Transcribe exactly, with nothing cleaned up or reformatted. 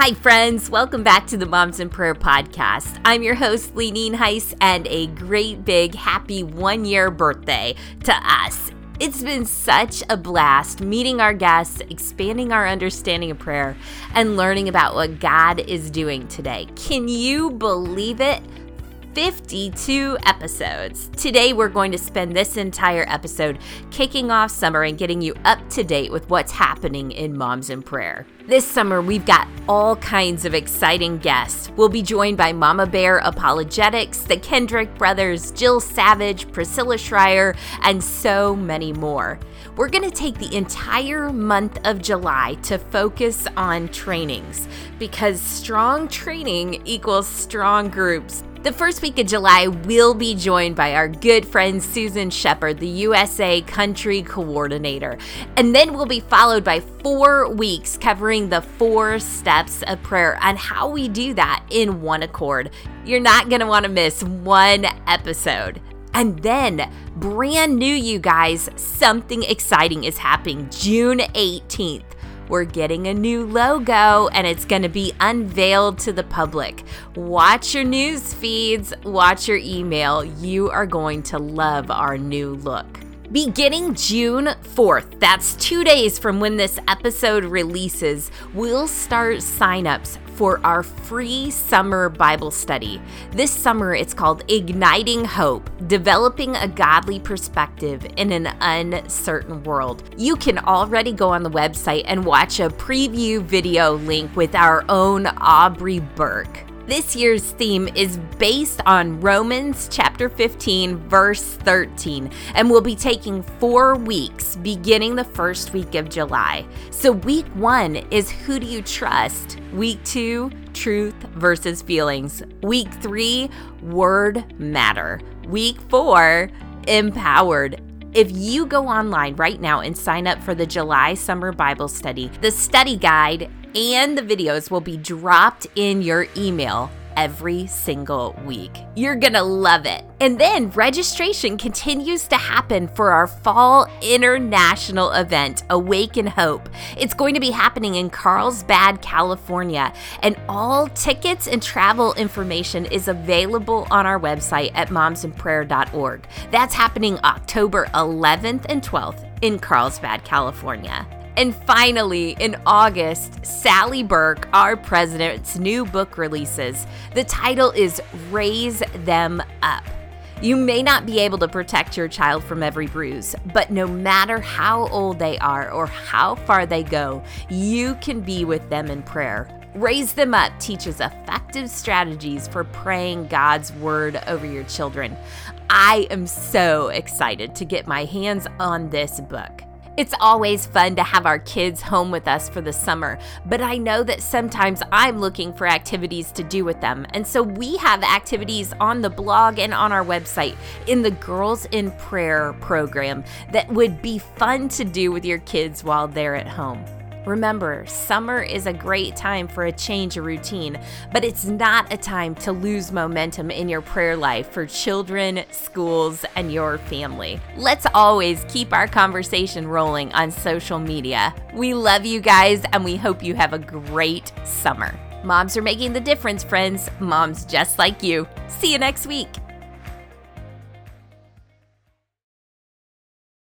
Hi, friends. Welcome back to the Moms in Prayer podcast. I'm your host, Leanine Heiss, and a great big happy one-year birthday to us. It's been such a blast meeting our guests, expanding our understanding of prayer, and learning about what God is doing today. Can you believe it? fifty-two episodes. Today, we're going to spend this entire episode kicking off summer and getting you up to date with what's happening in Moms in Prayer. This summer, we've got all kinds of exciting guests. We'll be joined by Mama Bear Apologetics, the Kendrick Brothers, Jill Savage, Priscilla Schreier, and so many more. We're going to take the entire month of July to focus on trainings because strong training equals strong groups. The first week of July, we'll be joined by our good friend Susan Shepard, the U S A Country Coordinator. And then we'll be followed by four weeks covering the four steps of prayer and how we do that in one accord. You're not going to want to miss one episode. And then, brand new, you guys, something exciting is happening June eighteenth. We're getting a new logo, and it's going to be unveiled to the public. Watch your news feeds, watch your email. You are going to love our new look. Beginning June fourth, that's two days from when this episode releases, we'll start signups for our free summer Bible study. This summer, it's called Igniting Hope, Developing a Godly Perspective in an Uncertain World. You can already go on the website and watch a preview video link with our own Aubrey Burke. This year's theme is based on Romans chapter fifteen, verse thirteen, and we'll be taking four weeks beginning the first week of July. So week one is Who Do You Trust? Week two, Truth versus Feelings. Week three, Word Matter. Week four, Empowered. If you go online right now and sign up for the July Summer Bible Study, the study guide and the videos will be dropped in your email every single week. You're gonna love it. And then registration continues to happen for our fall international event, Awaken Hope. It's going to be happening in Carlsbad, California, and all tickets and travel information is available on our website at moms in prayer dot org. That's happening October eleventh and twelfth in Carlsbad, California. And finally, in August, Sally Burke, our president's new book releases. The title is Raise Them Up. You may not be able to protect your child from every bruise, but no matter how old they are or how far they go, you can be with them in prayer. Raise Them Up teaches effective strategies for praying God's word over your children. I am so excited to get my hands on this book. It's always fun to have our kids home with us for the summer, but I know that sometimes I'm looking for activities to do with them. And so we have activities on the blog and on our website in the Girls in Prayer program that would be fun to do with your kids while they're at home. Remember, summer is a great time for a change of routine, but it's not a time to lose momentum in your prayer life for children, schools, and your family. Let's always keep our conversation rolling on social media. We love you guys, and we hope you have a great summer. Moms are making the difference, friends. Moms just like you. See you next week.